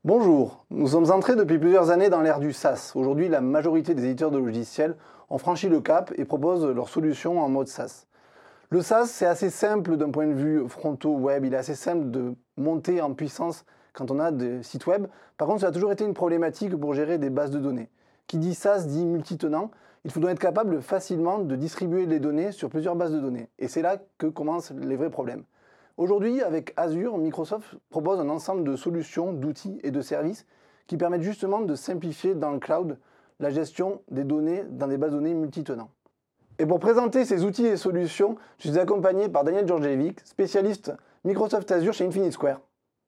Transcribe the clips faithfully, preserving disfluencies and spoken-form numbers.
Bonjour, nous sommes entrés depuis plusieurs années dans l'ère du SaaS. Aujourd'hui, la majorité des éditeurs de logiciels ont franchi le cap et proposent leurs solutions en mode SaaS. Le SaaS, c'est assez simple d'un point de vue fronto web, il est assez simple de monter en puissance quand on a des sites web. Par contre, ça a toujours été une problématique pour gérer des bases de données. Qui dit SaaS dit multitenant. Il faudrait être capable facilement de distribuer les données sur plusieurs bases de données. Et c'est là que commencent les vrais problèmes. Aujourd'hui, avec Azure, Microsoft propose un ensemble de solutions, d'outils et de services qui permettent justement de simplifier dans le cloud la gestion des données dans des bases de données multitenants. Et pour présenter ces outils et solutions, je suis accompagné par Daniel Djordjevic, spécialiste Microsoft Azure chez Infinite Square.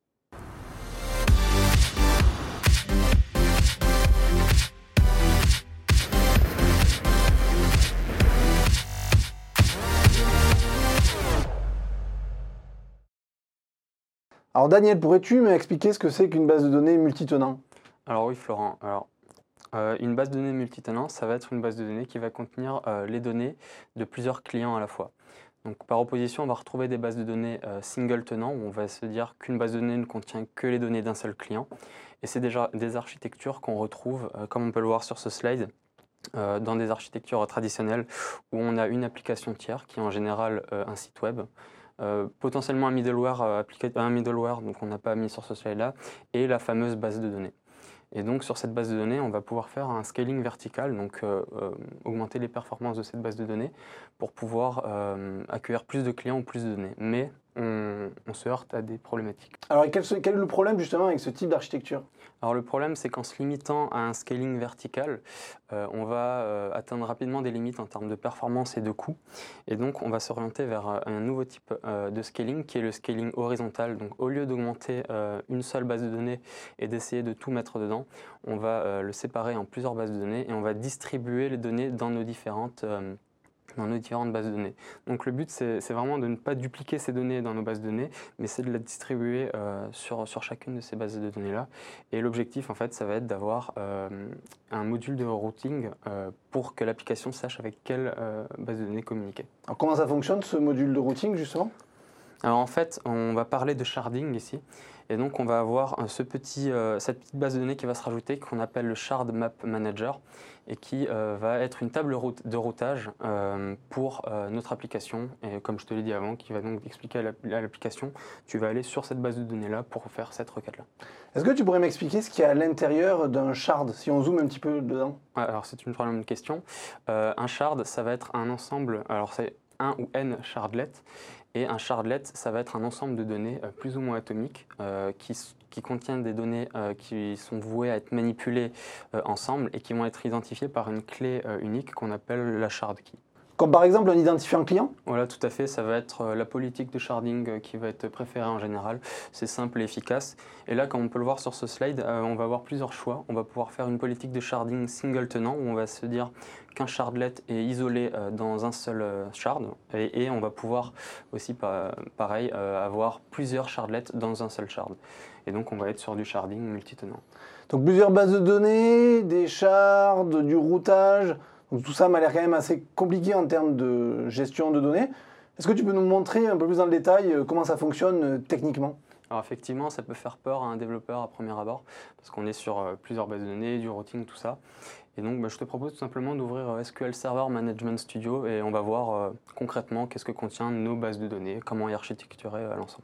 Alors Daniel, pourrais-tu m'expliquer ce que c'est qu'une base de données multitenant? Alors oui Florent, alors, euh, une base de données multitenant, ça va être une base de données qui va contenir euh, les données de plusieurs clients à la fois. Donc par opposition, on va retrouver des bases de données euh, single tenant, où on va se dire qu'une base de données ne contient que les données d'un seul client. Et c'est déjà des architectures qu'on retrouve, euh, comme on peut le voir sur ce slide, euh, dans des architectures traditionnelles où on a une application tiers, qui est en général euh, un site web, Euh, potentiellement un middleware, euh, un middleware, donc on n'a pas mis sur ce slide-là, et la fameuse base de données. Et donc sur cette base de données, on va pouvoir faire un scaling vertical, donc euh, euh, augmenter les performances de cette base de données pour pouvoir euh, accueillir plus de clients ou plus de données. Mais on, on se heurte à des problématiques. Alors quel, quel est le problème justement avec ce type d'architecture? Alors le problème, c'est qu'en se limitant à un scaling vertical, euh, on va euh, atteindre rapidement des limites en termes de performance et de coût. Et donc on va s'orienter vers euh, un nouveau type euh, de scaling qui est le scaling horizontal. Donc au lieu d'augmenter euh, une seule base de données et d'essayer de tout mettre dedans, on va euh, le séparer en plusieurs bases de données et on va distribuer les données dans nos différentes euh, dans nos différentes bases de données. Donc le but, c'est vraiment de ne pas dupliquer ces données dans nos bases de données, mais c'est de les distribuer euh, sur, sur chacune de ces bases de données-là. Et l'objectif, en fait, ça va être d'avoir euh, un module de routing euh, pour que l'application sache avec quelle euh, base de données communiquer. Alors comment ça fonctionne, ce module de routing, justement? Alors en fait, on va parler de sharding ici. Et donc on va avoir ce petit, euh, cette petite base de données qui va se rajouter, qu'on appelle le Shard Map Manager, et qui euh, va être une table de routage euh, pour euh, notre application. Et comme je te l'ai dit avant, qui va donc expliquer à l'application, tu vas aller sur cette base de données-là pour faire cette requête-là. Est-ce que tu pourrais m'expliquer ce qu'il y a à l'intérieur d'un shard, si on zoome un petit peu dedans? Alors c'est une problème de question. Euh, un shard, ça va être un ensemble, alors c'est un ou n shardlets. Et un shardlet, ça va être un ensemble de données euh, plus ou moins atomiques euh, qui, qui contiennent des données euh, qui sont vouées à être manipulées euh, ensemble et qui vont être identifiées par une clé euh, unique qu'on appelle la shard key. Comme par exemple un identifiant client? Voilà, tout à fait. Ça va être euh, la politique de sharding euh, qui va être préférée en général. C'est simple et efficace. Et là, comme on peut le voir sur ce slide, euh, on va avoir plusieurs choix. On va pouvoir faire une politique de sharding single tenant où on va se dire qu'un shardlet est isolé euh, dans un seul euh, shard. Et, et on va pouvoir aussi, pa pareil, euh, avoir plusieurs shardlets dans un seul shard. Et donc, on va être sur du sharding multitenant. Donc plusieurs bases de données, des shards, du routage. Donc tout ça m'a l'air quand même assez compliqué en termes de gestion de données. Est-ce que tu peux nous montrer un peu plus dans le détail comment ça fonctionne techniquement? Alors effectivement, ça peut faire peur à un développeur à premier abord, parce qu'on est sur euh, plusieurs bases de données, du routing, tout ça. Et donc bah, je te propose tout simplement d'ouvrir euh, S Q L Server Management Studio et on va voir euh, concrètement qu'est-ce que contient nos bases de données, comment y architecturer euh, l'ensemble.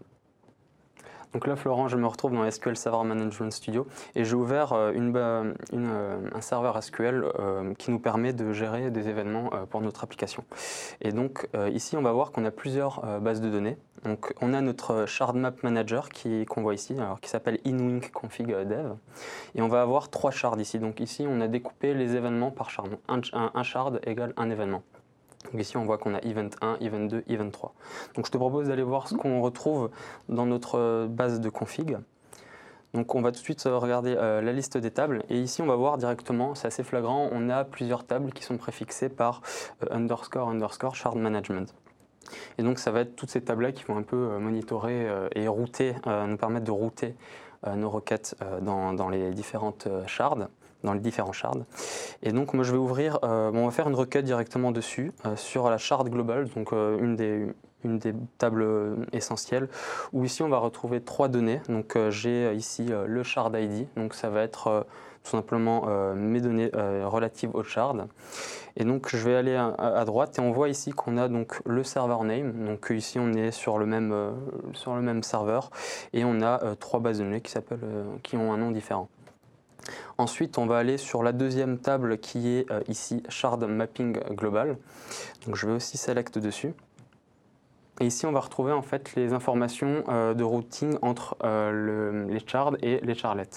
Donc là, Florent, je me retrouve dans S Q L Server Management Studio et j'ai ouvert euh, une, une, euh, un serveur S Q L euh, qui nous permet de gérer des événements euh, pour notre application. Et donc euh, ici, on va voir qu'on a plusieurs euh, bases de données. Donc on a notre Shard Map Manager qui qu'on voit ici, alors, qui s'appelle InWink Config Dev. Et on va avoir trois shards ici. Donc ici, on a découpé les événements par shard. Un, un, un shard égale un événement. Donc ici, on voit qu'on a event un, event deux, event trois. Donc je te propose d'aller voir ce qu'on retrouve dans notre base de config. Donc on va tout de suite regarder euh, la liste des tables. Et ici, on va voir directement, c'est assez flagrant, on a plusieurs tables qui sont préfixées par euh, underscore, underscore, shard management. Et donc ça va être toutes ces tables-là qui vont un peu euh, monitorer euh, et router, euh, nous permettre de router euh, nos requêtes euh, dans, dans les différentes euh, shards. dans les différents shards. Et donc moi je vais ouvrir, euh, bon, on va faire une requête directement dessus, euh, sur la shard global, donc euh, une, des, une des tables essentielles, où ici on va retrouver trois données. Donc euh, j'ai ici euh, le shard I D, donc ça va être euh, tout simplement euh, mes données euh, relatives au shard. Et donc je vais aller à, à droite et on voit ici qu'on a donc le server name. Donc ici on est sur le même, euh, sur le même serveur et on a euh, trois bases de données qui, s'appellent, euh, qui ont un nom différent. Ensuite, on va aller sur la deuxième table qui est euh, ici Shard Mapping Global. Donc je vais aussi select dessus. Et ici, on va retrouver en fait les informations euh, de routing entre euh, le, les shards et les charlets.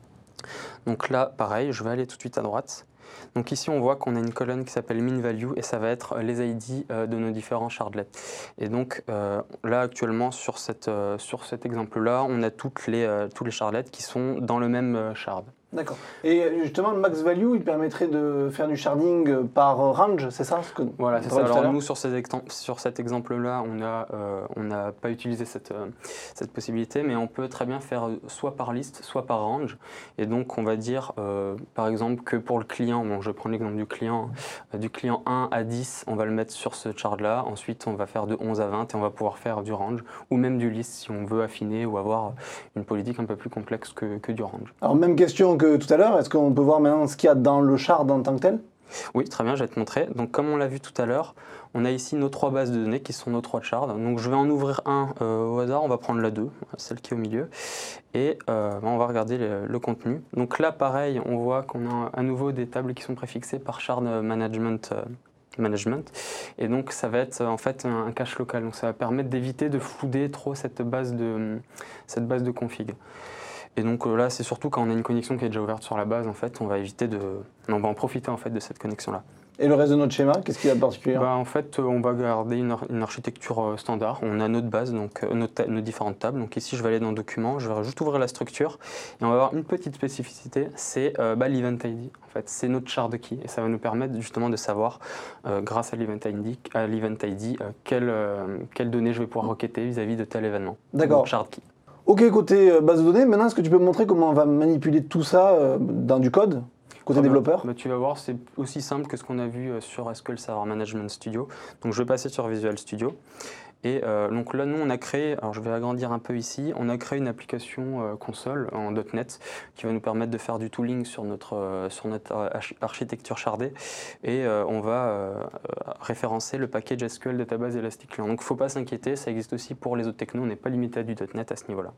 Donc là, pareil, je vais aller tout de suite à droite. Donc ici, on voit qu'on a une colonne qui s'appelle min value et ça va être les I D euh, de nos différents shardlets. Et donc euh, là, actuellement, sur, cette, euh, sur cet exemple-là, on a toutes les, euh, tous les shardlets qui sont dans le même euh, shard. D'accord. Et justement, le max value, il permettrait de faire du sharding par range, c'est ça ce que Voilà, c'est ça. Alors nous, sur, ces sur cet exemple-là, on n'a euh, on n'a pas utilisé cette, euh, cette possibilité, mais on peut très bien faire soit par liste, soit par range. Et donc, on va dire, euh, par exemple, que pour le client, bon, je vais prendre l'exemple du client, euh, du client un à dix, on va le mettre sur ce chart-là. Ensuite, on va faire de onze à vingt et on va pouvoir faire du range, ou même du list si on veut affiner ou avoir une politique un peu plus complexe que, que du range. Alors, même question que tout à l'heure, est-ce qu'on peut voir maintenant ce qu'il y a dans le shard en tant que tel? Oui, très bien, je vais te montrer. Donc, comme on l'a vu tout à l'heure, on a ici nos trois bases de données qui sont nos trois shards. Donc, je vais en ouvrir un euh, au hasard, on va prendre la deux, celle qui est au milieu, et euh, on va regarder le, le contenu. Donc là, pareil, on voit qu'on a à nouveau des tables qui sont préfixées par shard management. Euh, management et donc ça va être en fait un, un cache local. Donc, ça va permettre d'éviter de flouder trop cette base de, cette base de config. Et donc euh, là, c'est surtout quand on a une connexion qui est déjà ouverte sur la base, en fait, on va éviter de, on va en profiter en fait de cette connexion-là. Et le reste de notre schéma, qu'est-ce qu'il y a de particulier? Bah, en fait, on va garder une, ar une architecture euh, standard. On a notre base, donc euh, nos, nos différentes tables. Donc ici, je vais aller dans Documents, je vais juste ouvrir la structure et on va avoir une petite spécificité, c'est euh, bah, l'event I D. En fait, c'est notre shard key et ça va nous permettre justement de savoir, euh, grâce à l'event I D, à l'event I D, euh, quelles euh, quelle données je vais pouvoir requêter vis-à-vis de tel événement. D'accord. Shard key. Ok, côté euh, base de données, maintenant est-ce que tu peux me montrer comment on va manipuler tout ça euh, dans du code, côté ah développeur? bah, bah, Tu vas voir, c'est aussi simple que ce qu'on a vu euh, sur S Q L Server Management Studio. Donc je vais passer sur Visual Studio. Et euh, donc là, nous, on a créé, alors je vais agrandir un peu ici, on a créé une application euh, console en .NET qui va nous permettre de faire du tooling sur notre, euh, sur notre arch architecture shardée. Et euh, on va euh, référencer le package S Q L Database Elastic Client. Donc il ne faut pas s'inquiéter, ça existe aussi pour les autres technos, on n'est pas limité à du .NET à ce niveau-là.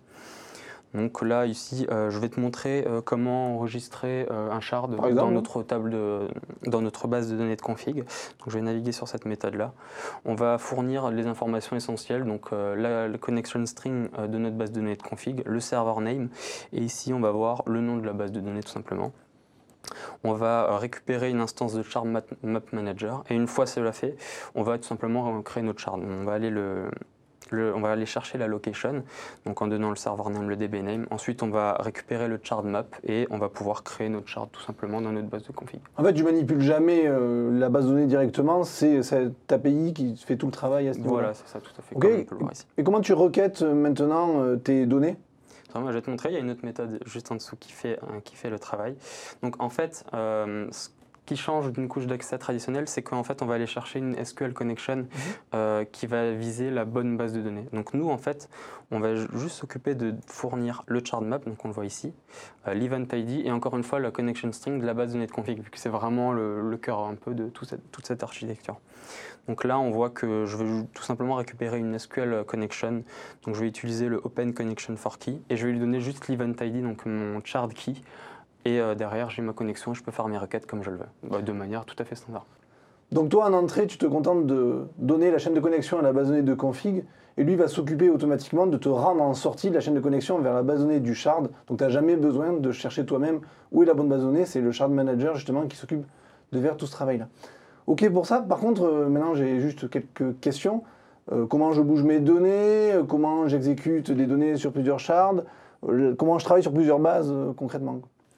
Donc là, ici, euh, je vais te montrer euh, comment enregistrer euh, un shard exemple, dans notre table de, dans notre base de données de config. Donc je vais naviguer sur cette méthode-là. On va fournir les informations essentielles, donc euh, la, la connection string euh, de notre base de données de config, le server name, et ici on va voir le nom de la base de données tout simplement. On va récupérer une instance de shard map, map manager, et une fois cela fait, on va tout simplement créer notre shard. On va aller le Le, on va aller chercher la location, donc en donnant le server name, le D B name. Ensuite, on va récupérer le shard map et on va pouvoir créer notre shard tout simplement dans notre base de config. En fait, tu manipules jamais euh, la base de données directement, c'est cette A P I qui fait tout le travail à ce niveau-là. Voilà, c'est ça, tout à fait, okay. comme on peut le voir ici. Et comment tu requêtes maintenant euh, tes données? Moi, je vais te montrer, il y a une autre méthode juste en dessous qui fait, euh, qui fait le travail. Donc en fait, euh, ce qui change d'une couche d'accès traditionnelle, c'est qu'en fait, on va aller chercher une S Q L connection mmh. euh, qui va viser la bonne base de données. Donc nous, en fait, on va juste s'occuper de fournir le shard map, donc on le voit ici, euh, l'event I D et encore une fois la connection string de la base de données de config, vu que c'est vraiment le, le cœur un peu de tout cette, toute cette architecture. Donc là, on voit que je vais tout simplement récupérer une S Q L connection. Donc je vais utiliser le open connection for key et je vais lui donner juste l'event I D, donc mon shard key. Et euh, derrière, j'ai ma connexion et je peux faire mes requêtes comme je le veux, bah, de manière tout à fait standard. Donc toi, en entrée, tu te contentes de donner la chaîne de connexion à la base de données de config, et lui va s'occuper automatiquement de te rendre en sortie de la chaîne de connexion vers la base de données du shard. Donc tu n'as jamais besoin de chercher toi-même où est la bonne base de données, c'est le shard manager justement qui s'occupe de faire tout ce travail-là. Ok pour ça, par contre, euh, maintenant j'ai juste quelques questions. Euh, comment je bouge mes données, euh, comment j'exécute des données sur plusieurs shards, euh, comment je travaille sur plusieurs bases euh, concrètement?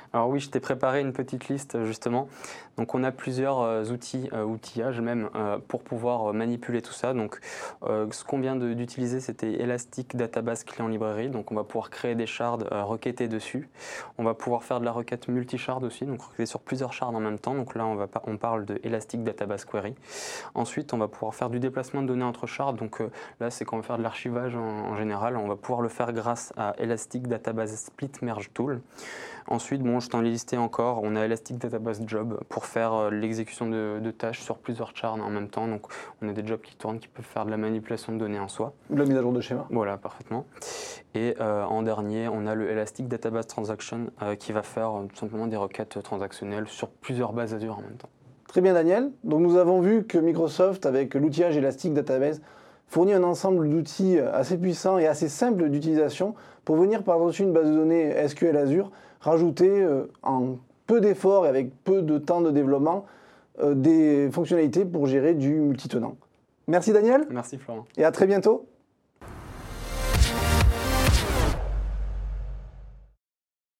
Alors oui, je t'ai préparé une petite liste justement. Donc on a plusieurs euh, outils, euh, outillages même, euh, pour pouvoir euh, manipuler tout ça. Donc euh, ce qu'on vient de- d'utiliser, c'était Elastic Database Client Library. Donc on va pouvoir créer des shards, euh, requêter dessus. On va pouvoir faire de la requête multi-shard aussi, donc requêter sur plusieurs shards en même temps. Donc là, on, va, on parle de Elastic Database Query. Ensuite, on va pouvoir faire du déplacement de données entre shards. Donc euh, là, c'est quand on va faire de l'archivage en, en général. On va pouvoir le faire grâce à Elastic Database Split Merge Tool. Ensuite, bon, je t'en ai listé encore, on a Elastic Database Job pour faire euh, l'exécution de, de tâches sur plusieurs shards en même temps. Donc, on a des jobs qui tournent, qui peuvent faire de la manipulation de données en soi. Ou de la mise à jour de schéma. Voilà, parfaitement. Et euh, en dernier, on a le Elastic Database Transaction euh, qui va faire euh, tout simplement des requêtes transactionnelles sur plusieurs bases Azure en même temps. Très bien, Daniel. Donc nous avons vu que Microsoft, avec l'outillage Elastic Database, fournit un ensemble d'outils assez puissants et assez simples d'utilisation pour venir par-dessus une base de données S Q L Azure, rajouter euh, en peu d'efforts et avec peu de temps de développement euh, des fonctionnalités pour gérer du multitenant. Merci Daniel. Merci Florent. Et à très bientôt.